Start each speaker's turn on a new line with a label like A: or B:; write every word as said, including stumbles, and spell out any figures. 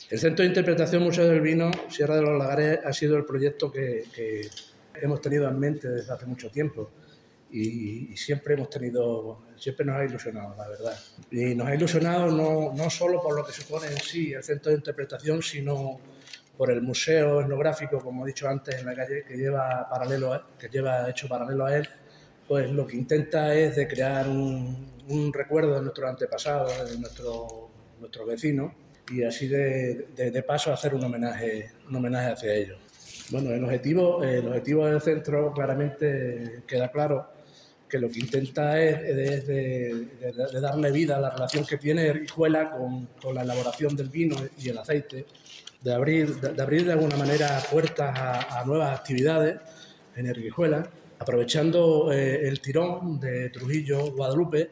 A: El Centro de Interpretación Museo del Vino, Sierra de los Lagares, ha sido el proyecto que, que hemos tenido en mente desde hace mucho tiempo y, y siempre hemos tenido, siempre nos ha ilusionado, la verdad. Y nos ha ilusionado no, no solo por lo que supone en sí el Centro de Interpretación, sino por el museo etnográfico, como he dicho antes, en la calle, que lleva paralelo a, que lleva hecho paralelo a él. Pues lo que intenta es de crear un, un recuerdo de nuestros antepasados, de nuestro, nuestros vecinos, y así de, de, de paso hacer un homenaje, un homenaje hacia ellos. Bueno, el objetivo, el objetivo del centro claramente queda claro, que lo que intenta es, es de, de, de darle vida a la relación que tiene Erguijuela con, con la elaboración del vino y el aceite, de abrir de, de, abrir de alguna manera puertas a, a nuevas actividades en Erguijuela, aprovechando eh, el tirón de Trujillo, Guadalupe,